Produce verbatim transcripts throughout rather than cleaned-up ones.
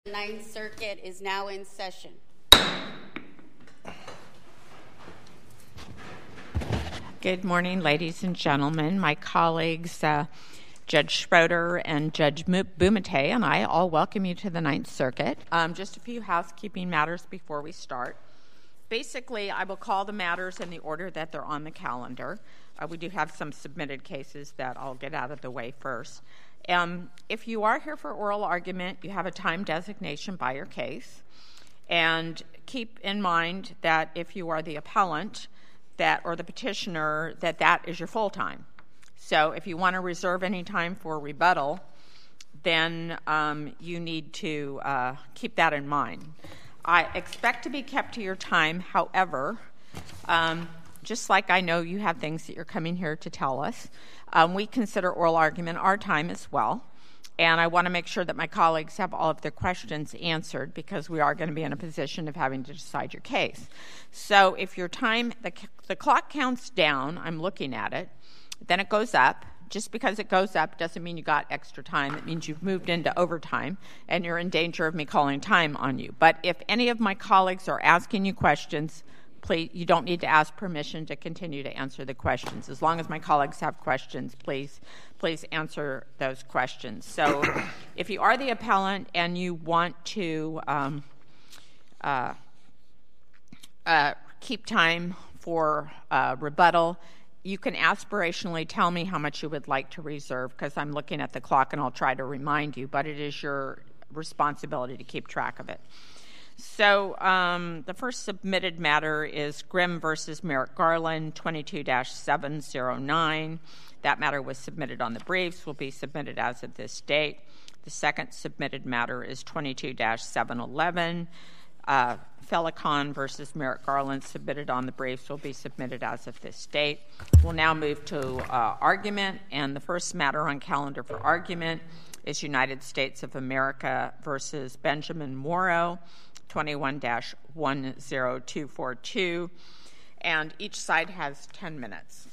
The Ninth Circuit is now in session. Good morning, ladies and gentlemen. My colleagues, uh, Judge Schroeder and Judge Bumate, and I all welcome you to the Ninth Circuit. Um, just a few housekeeping matters before we start. Basically, I will call the matters in the order that they're on the calendar. Uh, we do have some submitted cases that I'll get out of the way first. Um, if you are here for oral argument, you have a time designation by your case. And keep in mind that if you are the appellant that or the petitioner, that that is your full time. So if you want to reserve any time for rebuttal, then um, you need to uh, keep that in mind. I expect to be kept to your time. However, um, just like I know you have things that you're coming here to tell us, um, we consider oral argument our time as well. And I want to make sure that my colleagues have all of their questions answered because we are going to be in a position of having to decide your case. So if your time, the, the clock counts down, I'm looking at it, then it goes up. Just because it goes up doesn't mean you got extra time. It means you've moved into overtime and you're in danger of me calling time on you. But if any of my colleagues are asking you questions, please, you don't need to ask permission to continue to answer the questions. As long as my colleagues have questions, please, please answer those questions. So if you are the appellant and you want to um, uh, uh, keep time for uh, rebuttal, you can aspirationally tell me how much you would like to reserve because I'm looking at the clock and I'll try to remind you, but it is your responsibility to keep track of it. So um, the first submitted matter is Grimm versus Merrick Garland, twenty-two dash seven oh nine. That matter was submitted on the briefs, will be submitted as of this date. The second submitted matter is twenty-two dash seven eleven. Uh, Felicon versus Merrick Garland, submitted on the briefs, will be submitted as of this date. We'll now move to uh, argument, and the first matter on calendar for argument is United States of America versus Benjamin Morrow, twenty-one dash one oh two four two, and each side has ten minutes.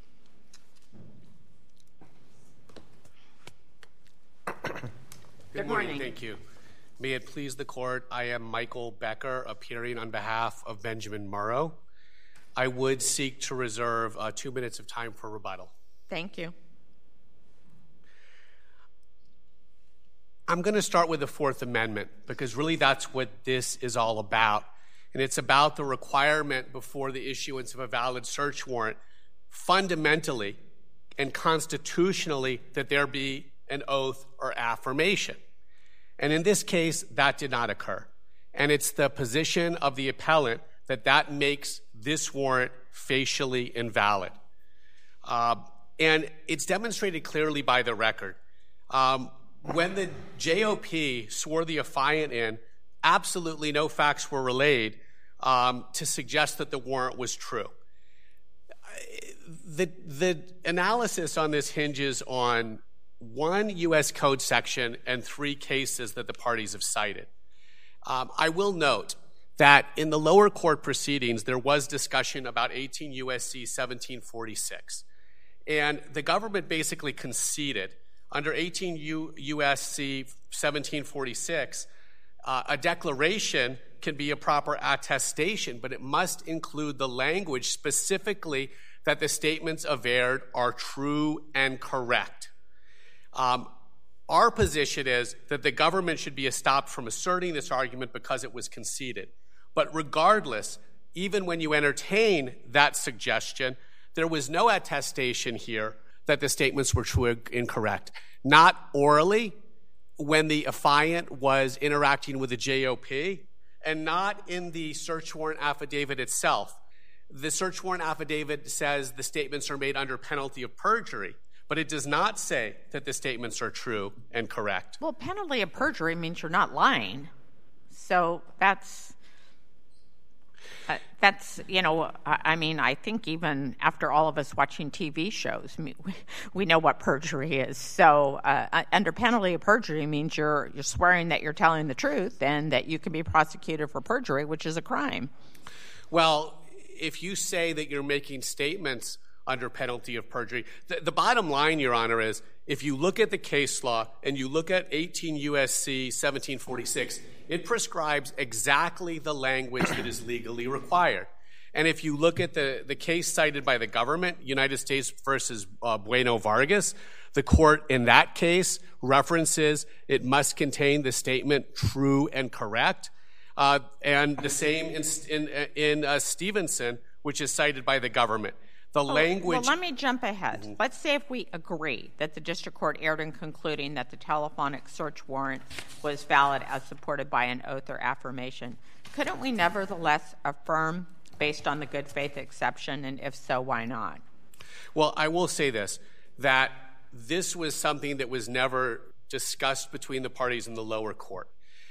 Good, Good morning. morning. Thank you. May it please the court, I am Michael Becker, appearing on behalf of Benjamin Morrow. I would seek to reserve uh, two minutes of time for rebuttal. Thank you. I'm going to start with the Fourth Amendment because really that's what this is all about. And it's about the requirement before the issuance of a valid search warrant, fundamentally and constitutionally, that there be an oath or affirmation. And in this case, that did not occur. And it's the position of the appellant that that makes this warrant facially invalid. Uh, and it's demonstrated clearly by the record. Um, when the J O P swore the affiant in, absolutely no facts were relayed um, to suggest that the warrant was true. The, the analysis on this hinges on one U S Code section and three cases that the parties have cited. Um, I will note that in the lower court proceedings, there was discussion about eighteen U S C seventeen forty-six. And the government basically conceded under eighteen U S C seventeen forty-six, uh, a declaration can be a proper attestation, but it must include the language specifically that the statements averred are true and correct. Um, our position is that the government should be stopped from asserting this argument because it was conceded. But regardless, even when you entertain that suggestion, there was no attestation here that the statements were true or incorrect. Not orally, when the affiant was interacting with the J O P, and not in the search warrant affidavit itself. The search warrant affidavit says the statements are made under penalty of perjury, but it does not say that the statements are true and correct. Well, penalty of perjury means you're not lying. So that's, uh, that's you know, I, I mean, I think even after all of us watching T V shows, we, we know what perjury is. So uh, under penalty of perjury means you're, you're swearing that you're telling the truth and that you can be prosecuted for perjury, which is a crime. Well, if you say that you're making statements under penalty of perjury. The, the bottom line, Your Honor, is if you look at the case law and you look at eighteen U S C seventeen forty-six, it prescribes exactly the language that is legally required. And if you look at the, the case cited by the government, United States versus uh, Bueno Vargas, the court in that case references it must contain the statement true and correct. Uh, and the same in, in, in uh, Stevenson, which is cited by the government. The oh, language... Well, let me jump ahead. Mm-hmm. Let's say if we agree that the district court erred in concluding that the telephonic search warrant was valid as supported by an oath or affirmation. Couldn't we nevertheless affirm based on the good faith exception, and if so, why not? Well, I will say this, that this was something that was never discussed between the parties in the lower court.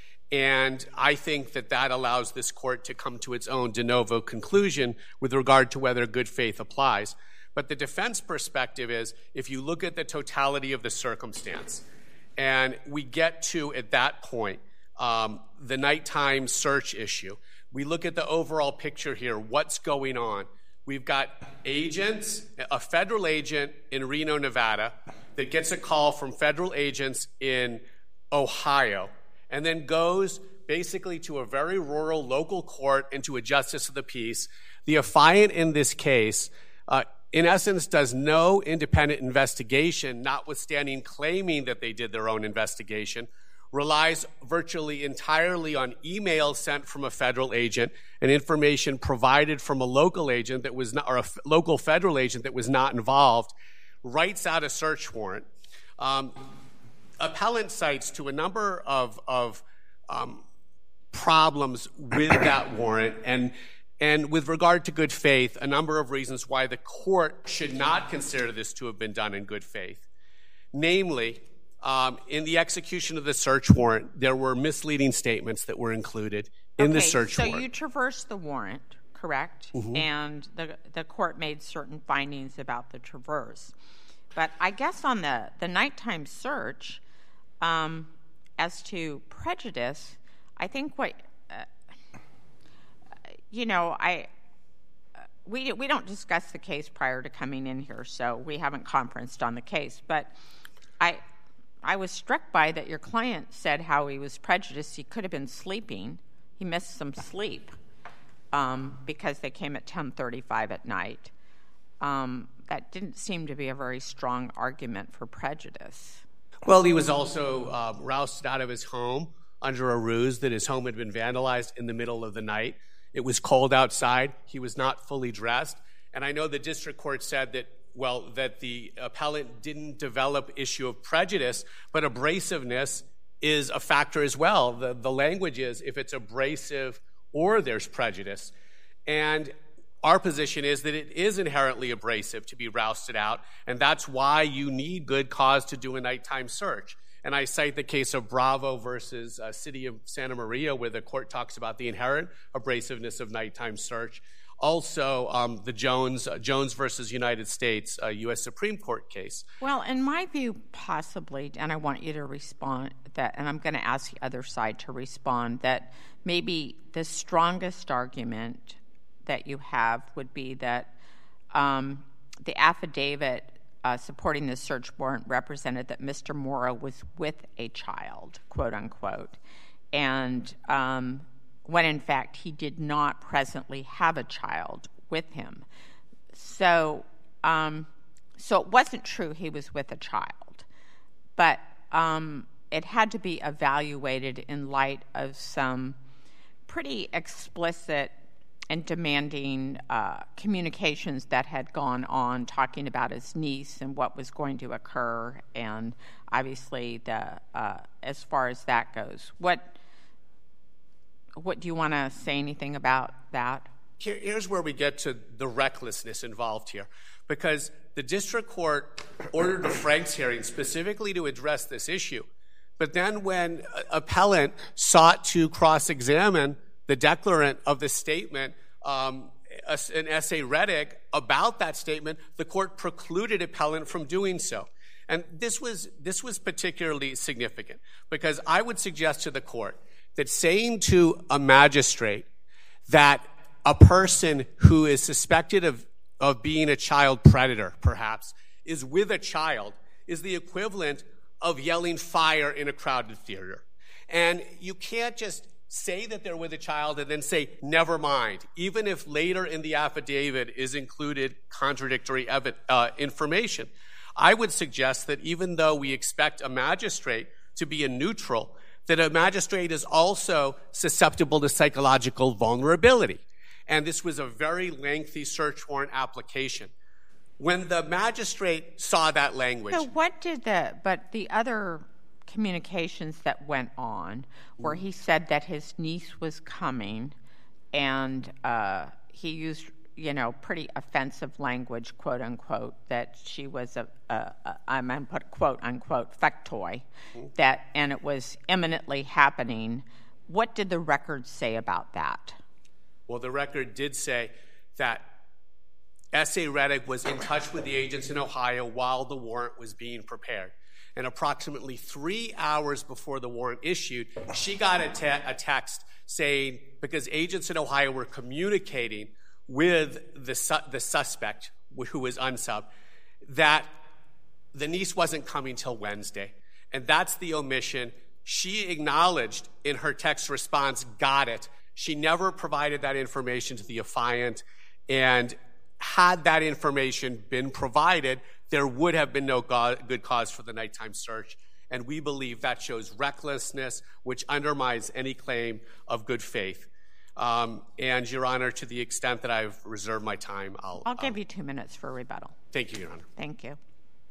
And I think that that allows this court to come to its own de novo conclusion with regard to whether good faith applies. But the defense perspective is, if you look at the totality of the circumstance, and we get to, at that point, um, the nighttime search issue, we look at the overall picture here, what's going on. We've got agents, a federal agent in Reno, Nevada, that gets a call from federal agents in Ohio, and then goes basically to a very rural local court and to a justice of the peace. The affiant in this case, uh, in essence, does no independent investigation, notwithstanding claiming that they did their own investigation, relies virtually entirely on emails sent from a federal agent and information provided from a local agent that was not, or a f- local federal agent that was not involved, writes out a search warrant. Um, appellant cites to a number of, of um, problems with that warrant, and and with regard to good faith, a number of reasons why the court should not consider this to have been done in good faith. Namely, um, in the execution of the search warrant, there were misleading statements that were included in okay, the search so warrant. So you traversed the warrant, correct? Mm-hmm. And the the court made certain findings about the traverse. But I guess on the, the nighttime search, um, as to prejudice, I think what, uh, you know, I uh, we we don't discuss the case prior to coming in here, so we haven't conferenced on the case. But I I was struck by that your client said how he was prejudiced. He could have been sleeping. He missed some sleep um, because they came at ten thirty-five at night. Um, that didn't seem to be a very strong argument for prejudice. Well, he was also uh, roused out of his home under a ruse that his home had been vandalized in the middle of the night. It was cold outside. He was not fully dressed. And I know the district court said that, well, that the appellant didn't develop issue of prejudice, but abrasiveness is a factor as well. The, the language is if it's abrasive or there's prejudice. And our position is that it is inherently abrasive to be rousted out, and that's why you need good cause to do a nighttime search. And I cite the case of Bravo versus uh, City of Santa Maria, where the court talks about the inherent abrasiveness of nighttime search. Also, um, the Jones uh, Jones versus United States uh, U S Supreme Court case. Well, in my view, possibly, and I want you to respond that, and I'm going to ask the other side to respond, that maybe the strongest argument that you have would be that um, the affidavit uh, supporting the search warrant represented that Mister Morrow was with a child, quote unquote, and um, when in fact he did not presently have a child with him. So, um, so it wasn't true he was with a child, but um, it had to be evaluated in light of some pretty explicit and demanding uh, communications that had gone on, talking about his niece and what was going to occur, and obviously, the uh, as far as that goes, what what do you want to say anything about that? Here, here's where we get to the recklessness involved here, because the district court ordered a Franks hearing specifically to address this issue, but then when appellant sought to cross-examine the declarant of the statement, um, an S A Reddick, about that statement, the court precluded appellant from doing so. And this was this was particularly significant, because I would suggest to the court that saying to a magistrate that a person who is suspected of of being a child predator, perhaps, is with a child, is the equivalent of yelling fire in a crowded theater. And you can't just say that they're with a child and then say, never mind, even if later in the affidavit is included contradictory evi- uh, information. I would suggest that even though we expect a magistrate to be a neutral, that a magistrate is also susceptible to psychological vulnerability. And this was a very lengthy search warrant application. When the magistrate saw that language... So what did the... But the other communications that went on where he said that his niece was coming and uh, he used, you know, pretty offensive language, quote unquote, that she was a, a, a I'm going to put quote unquote, factoid, mm-hmm. that, and it was imminently happening. What did the record say about that? Well, the record did say that S A Rettig was in touch with the agents in Ohio while the warrant was being prepared. And approximately three hours before the warrant issued, she got a, te- a text saying, because agents in Ohio were communicating with the, su- the suspect, who was unsubbed, that the niece wasn't coming till Wednesday. And that's the omission. She acknowledged in her text response, got it. She never provided that information to the affiant. And had that information been provided, there would have been no go- good cause for the nighttime search. And we believe that shows recklessness, which undermines any claim of good faith. Um, and, Your Honor, to the extent that I've reserved my time, I'll... I'll give um, you two minutes for rebuttal. Thank you, Your Honor. Thank you.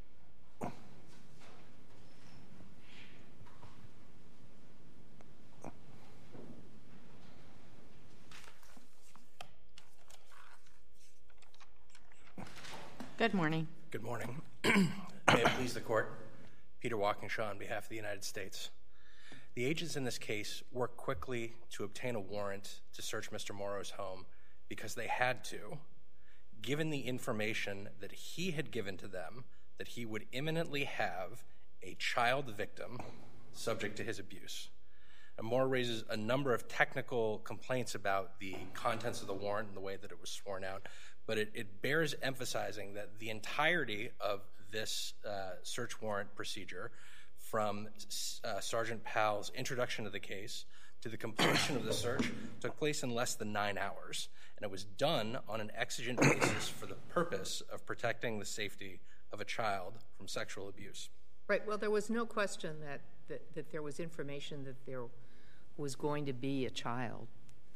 Good morning. Good morning. May it please the Court. Peter Walkinshaw on behalf of the United States. The agents in this case worked quickly to obtain a warrant to search Mister Morrow's home because they had to, given the information that he had given to them that he would imminently have a child victim subject to his abuse. And Morrow raises a number of technical complaints about the contents of the warrant and the way that it was sworn out, but it, it bears emphasizing that the entirety of this uh, search warrant procedure, from uh, Sergeant Powell's introduction to the case to the completion of the search, took place in less than nine hours. And it was done on an exigent basis for the purpose of protecting the safety of a child from sexual abuse. Right. Well, there was no question that, that, that there was information that there was going to be a child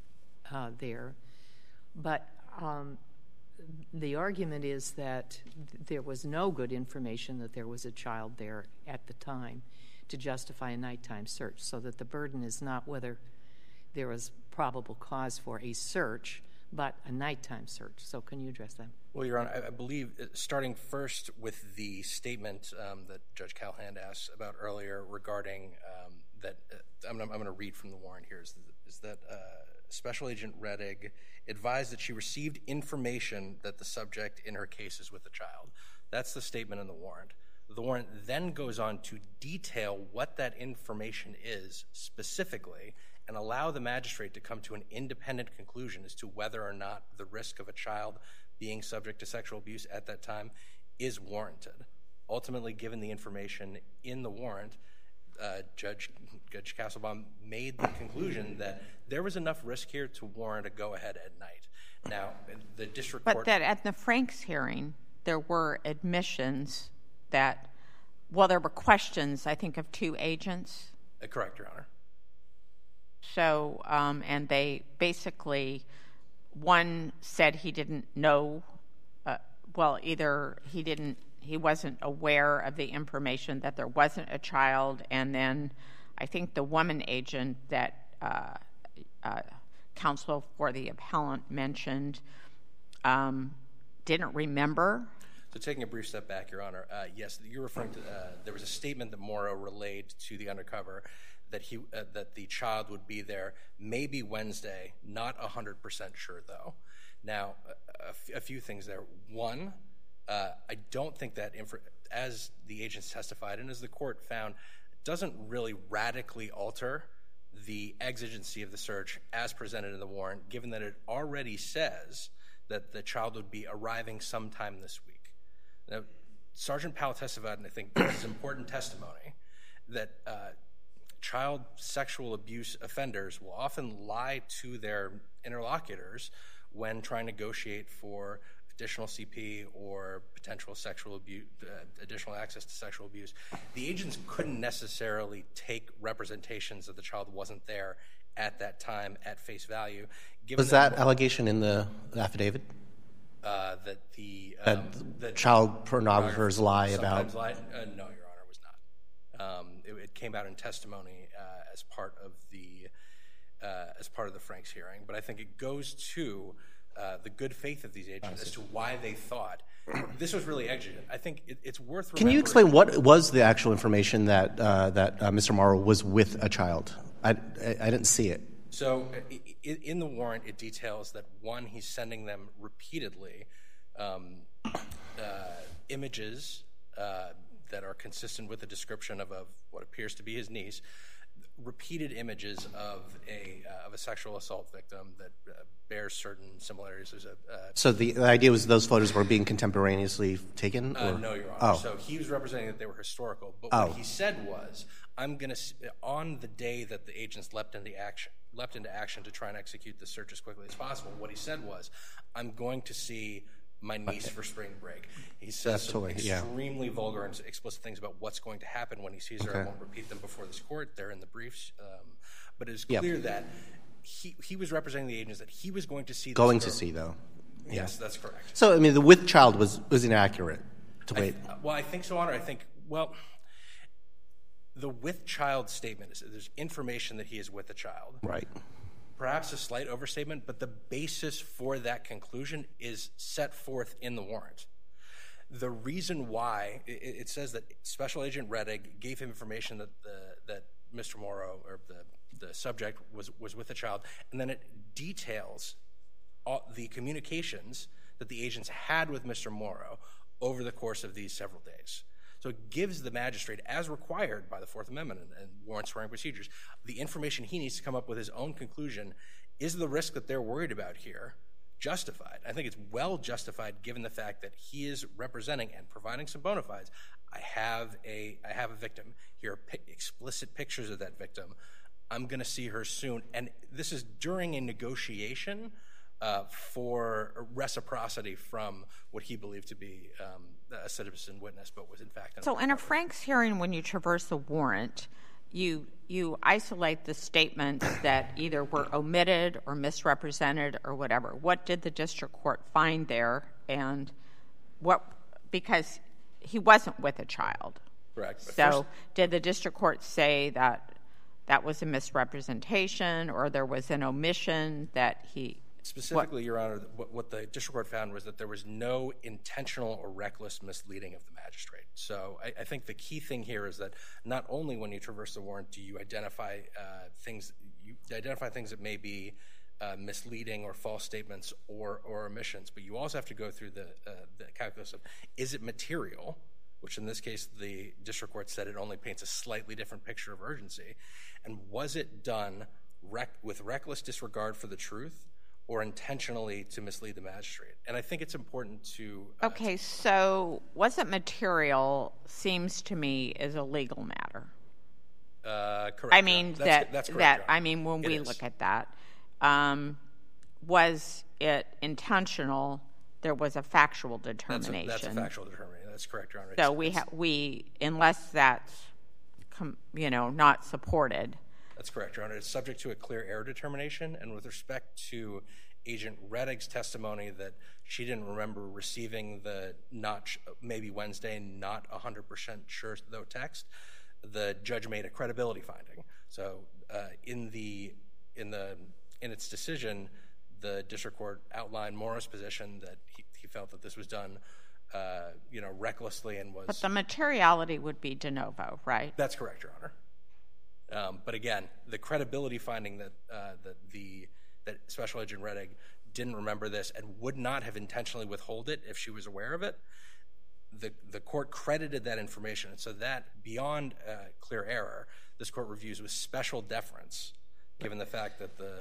uh, there. But um, the argument is that there was no good information that there was a child there at the time to justify a nighttime search, so that the burden is not whether there was probable cause for a search, but a nighttime search. So can you address that? Well, Your Honor, I, I believe, uh, starting first with the statement um, that Judge Callahan asked about earlier regarding um, that, uh, I'm, I'm going to read from the warrant here, is, is that uh, Special Agent Rettig advised that she received information that the subject in her case is with the child. That's the statement in the warrant. The warrant then goes on to detail what that information is specifically and allow the magistrate to come to an independent conclusion as to whether or not the risk of a child being subject to sexual abuse at that time is warranted. Ultimately, given the information in the warrant, uh, Judge, Judge Castlebaum made the conclusion that there was enough risk here to warrant a go-ahead at night. Now, the district but court... But that at the Franks hearing, there were admissions that, well, there were questions, I think, of two agents. Uh, correct, Your Honor. So, um, and they basically, one said he didn't know, uh, well, either he didn't, he wasn't aware of the information that there wasn't a child, and then I think the woman agent that uh, uh, counsel for the appellant mentioned um, didn't remember. So taking a brief step back, Your Honor, uh, yes, you're referring to, uh, there was a statement that Morrow relayed to the undercover that he uh, that the child would be there maybe Wednesday, not one hundred percent sure, though. Now, a, a, f- a few things there. One, uh, I don't think that, inf- as the agents testified and as the court found, doesn't really radically alter the exigency of the search as presented in the warrant, given that it already says that the child would be arriving sometime this week. Now, Sergeant Powell testified, and I think this is important testimony, that uh, child sexual abuse offenders will often lie to their interlocutors when trying to negotiate for additional C P or potential sexual abuse, uh, additional access to sexual abuse. The agents couldn't necessarily take representations that the child wasn't there at that time at face value. Was that allegation in the affidavit? Uh, that the That um, that child pornographers lie about? Lie, uh, no, Your Honor, was not. Um, it, it came out in testimony uh, as part of the uh, as part of the Franks hearing, but I think it goes to uh, the good faith of these agents as to why they thought this was really exigent. I think it, it's worth. Can you explain what was the actual information that uh, that uh, Mister Morrow was with a child? I, I, I didn't see it. So in the warrant, it details that, one, he's sending them repeatedly um, uh, images uh, that are consistent with the description of, of what appears to be his niece, repeated images of a uh, of a sexual assault victim that uh, bears certain similarities. There's a, uh, so the, the idea was those photos were being contemporaneously taken? Uh, or? no, Your Honor. Oh. So he was representing that they were historical, but Oh. what he said was, I'm going to, on the day that the agents leapt into action, leapt into action to try and execute the search as quickly as possible, what he said was, I'm going to see my niece for spring break. He says That's some totally, yeah. extremely vulgar and explicit things about what's going to happen when he sees her. I Okay. won't repeat them before this court. They're in the briefs. Um, but it's Yep. clear that he, he was representing the agents that he was going to see this Going to girl. see, though. Yes, that's correct. So, I mean, the with child was, was inaccurate to I wait. th- well, I think so, Honor. I think, well, the with child statement is there's information that he is with a child. Right. Perhaps a slight overstatement, but the basis for that conclusion is set forth in the warrant. The reason why it, it says that Special Agent Rettig gave him information that the that Mister Morrow or the the subject was was with a child, and then it details all the communications that the agents had with Mister Morrow over the course of these several days. So it gives the magistrate, as required by the Fourth Amendment and, and warrant swearing procedures, the information he needs to come up with his own conclusion. Is the risk that they're worried about here justified? I think it's well justified given the fact that he is representing and providing some bona fides. I have a I have a victim. Here are pi- explicit pictures of that victim. I'm going to see her soon. And this is during a negotiation uh, for reciprocity from what he believed to be um, a citizen witness, but was in fact an So in a Franks hearing, when you traverse the warrant, you you isolate the statements that either were omitted or misrepresented or whatever. What did the district court find there, and what, because he wasn't with a child. Correct. So First, did the district court say that that was a misrepresentation or there was an omission that he... specifically, Your Honor, what, what the district court found was that there was no intentional or reckless misleading of the magistrate. So I, I think the key thing here is that not only when you traverse the warrant do you identify uh, things, you identify things that may be uh, misleading or false statements or, or omissions, but you also have to go through the, uh, the calculus of, is it material, which in this case the district court said it only paints a slightly different picture of urgency, and was it done rec- with reckless disregard for the truth or intentionally to mislead the magistrate? And I think it's important to... Uh, Okay, so wasn't material seems to me is a legal matter. Uh, correct. I mean, that's, that, that's correct, that Your I Honor. mean, when It we is. look at that, um, was it intentional? There was a factual That's a, determination. that's a factual determination. That's correct, Your Honor. So It's- we, it's- ha- we, unless that's, com- you know, not supported, That's correct, Your Honor. It's subject to a clear error determination, and with respect to Agent Rettig's testimony that she didn't remember receiving the not sh- maybe Wednesday, not one hundred percent sure though text, the judge made a credibility finding. So uh, in the in the in its decision, the district court outlined Morrow's position that he, he felt that this was done, uh, you know, recklessly and was. but the materiality would be de novo, right? That's correct, Your Honor. Um, but again, the credibility finding that uh, that the that Special Agent Rettig didn't remember this and would not have intentionally withhold it if she was aware of it, the the court credited that information, and so that beyond uh, clear error, this court reviews with special deference, given the fact that the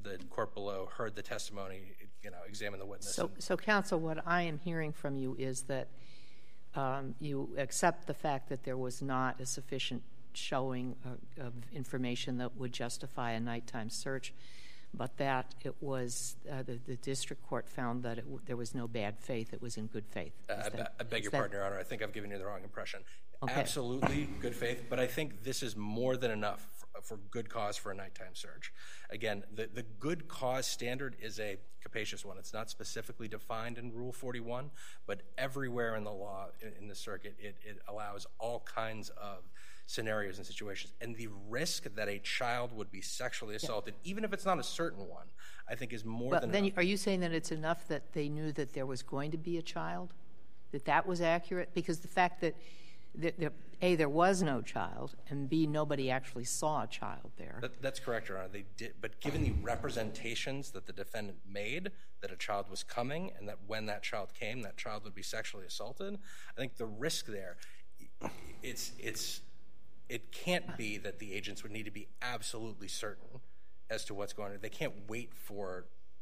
the court below heard the testimony, you know, examined the witness. So, so counsel, what I am hearing from you is that um, you accept the fact that there was not a sufficient showing of, of information that would justify a nighttime search, but that it was uh, the, the district court found that it w there was no bad faith; it was in good faith. Uh, I, that, I beg your that, pardon, Your Honor. I think I've given you the wrong impression. Okay. Absolutely good faith, but I think this is more than enough for, for good cause for a nighttime search. Again, the, the good cause standard is a capacious one. It's not specifically defined in Rule forty-one, but everywhere in the law, in, in the circuit, it, it allows all kinds of scenarios and situations. And the risk that a child would be sexually assaulted, yeah. even if it's not a certain one, I think is more but than then enough. Are you saying that it's enough that they knew that there was going to be a child? That that was accurate? Because the fact that That, that, A, there was no child, and B, nobody actually saw a child there. That, that's correct, Your Honor. They did, but given the representations that the defendant made, that a child was coming, and that when that child came, that child would be sexually assaulted, I think the risk there, it's, it's, it can't be that the agents would need to be absolutely certain as to what's going on. They can't wait for,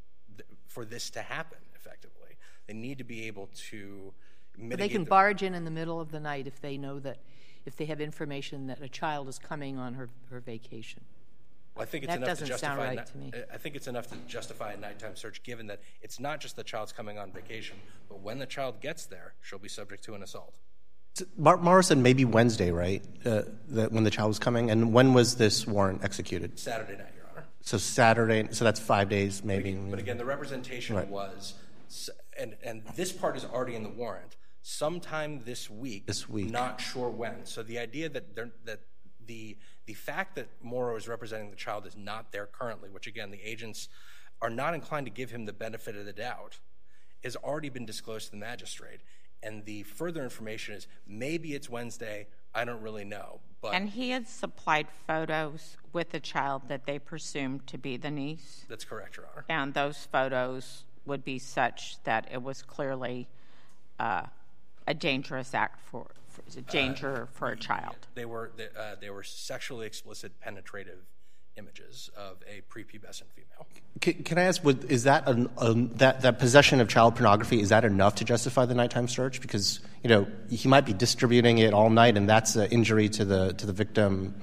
for this to happen, effectively. They need to be able to But they can barge in in the middle of the night if they know that, if they have information that a child is coming on her, her vacation. Well, I think it's that enough doesn't to justify sound right to me. I think it's enough to justify a nighttime search, given that it's not just the child's coming on vacation, but when the child gets there, she'll be subject to an assault. Mar Mara said maybe Wednesday, right? Uh, that when the child was coming, and when was this warrant executed? Saturday night, Your Honor. So Saturday, so that's five days, maybe. But again, but again the representation right. was, and and this part is already in the warrant. Sometime this week, this week, not sure when. So the idea that they're, that the the fact that Morrow is representing the child is not there currently, which again the agents are not inclined to give him the benefit of the doubt, has already been disclosed to the magistrate. And the further information is maybe it's Wednesday. I don't really know. But and he had supplied photos with the child that they presumed to be the niece. That's correct, Your Honor. And those photos would be such that it was clearly Uh, a dangerous act for, for a danger uh, for a child. They were they, uh, they were sexually explicit, penetrative images of a prepubescent female. Can, can I ask, would, is that an, um, that that possession of child pornography, is that enough to justify the nighttime search? Because you know he might be distributing it all night, and that's an injury to the to the victim.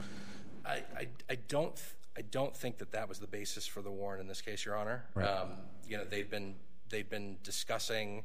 I I, I don't I don't think that that was the basis for the warrant in this case, Your Honor. Right. Um, you know they've been they've been discussing.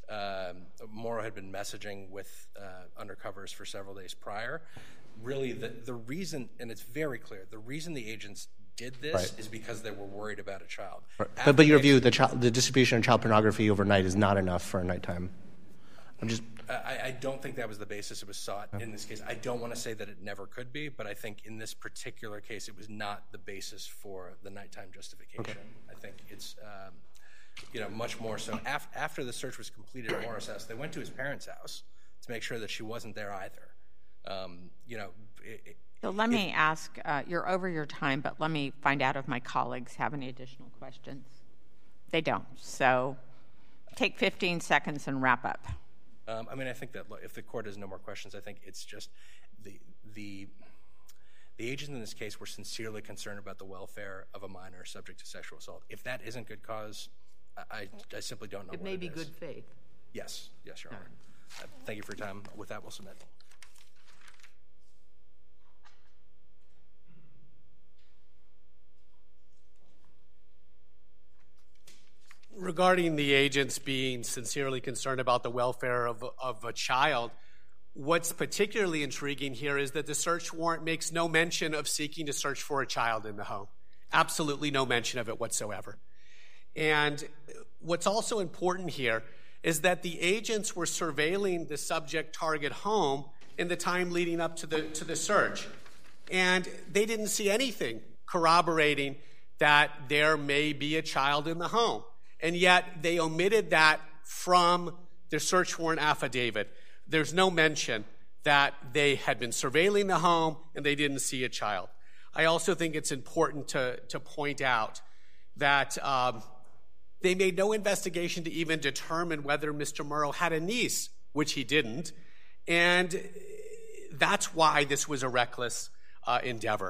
Um, Morrow had been messaging with uh, undercovers for several days prior. Really, the, the reason, and it's very clear, the reason the agents did this right. is because they were worried about a child. Right. But, but your view, the, child, the distribution of child pornography overnight is not enough for a nighttime? I'm just... I, I don't think that was the basis it was sought yeah. in this case. I don't want to say that it never could be, but I think in this particular case, it was not the basis for the nighttime justification. Okay. I think it's... Um, You know, much more so. Af after the search was completed at Morrow's house, they went to his parents' house to make sure that she wasn't there either. Um, you know. It, it, so let me ask. Uh, you're over your time, but let me find out if my colleagues have any additional questions. They don't. So take fifteen seconds and wrap up. Um, I mean, I think that if the court has no more questions, I think it's just the the. The agents in this case were sincerely concerned about the welfare of a minor subject to sexual assault. If that isn't good cause, I, I simply don't know it what may it be is. good faith. Yes. Yes, Your Honor. Uh, thank you for your time. With that, we'll submit. Regarding the agents being sincerely concerned about the welfare of, of a child, what's particularly intriguing here is that the search warrant makes no mention of seeking to search for a child in the home. Absolutely no mention of it whatsoever. And what's also important here is that the agents were surveilling the subject target home in the time leading up to the, to the search. And they didn't see anything corroborating that there may be a child in the home. And yet they omitted that from their search warrant affidavit. There's no mention that they had been surveilling the home and they didn't see a child. I also think it's important to, to point out that um, they made no investigation to even determine whether Mister Morrow had a niece, which he didn't. And that's why this was a reckless uh, endeavor.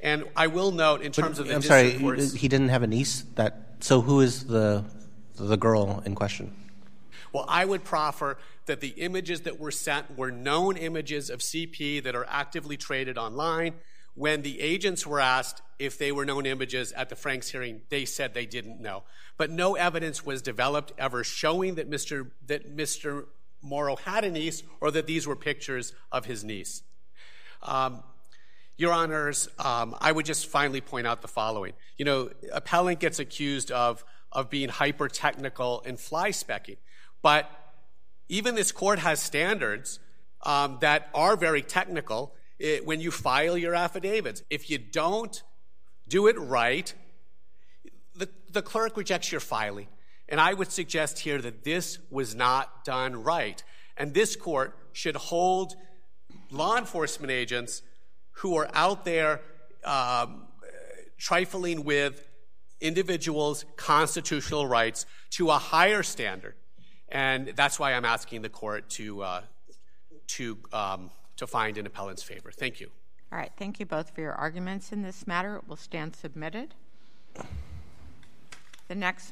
And I will note, in terms but, of the I'm sorry, district courts, he didn't have a niece? That So who is the the girl in question? well, I would proffer that the images that were sent were known images of C P that are actively traded online. When the agents were asked if they were known images at the Franks hearing, they said they didn't know. But no evidence was developed ever showing that Mister that Mister Morrow had a niece or that these were pictures of his niece. Um, Your Honors, um, I would just finally point out the following. You know, appellant gets accused of, of being hyper-technical and fly-specking. But even this court has standards um, that are very technical it, when you file your affidavits. If you don't do it right, the, the clerk rejects your filing. And I would suggest here that this was not done right. And this court should hold law enforcement agents who are out there um, trifling with individuals' constitutional rights to a higher standard. And that's why I'm asking the court to uh, to um, to find an appellant's favor. Thank you. All right. Thank you both for your arguments in this matter. It will stand submitted. The next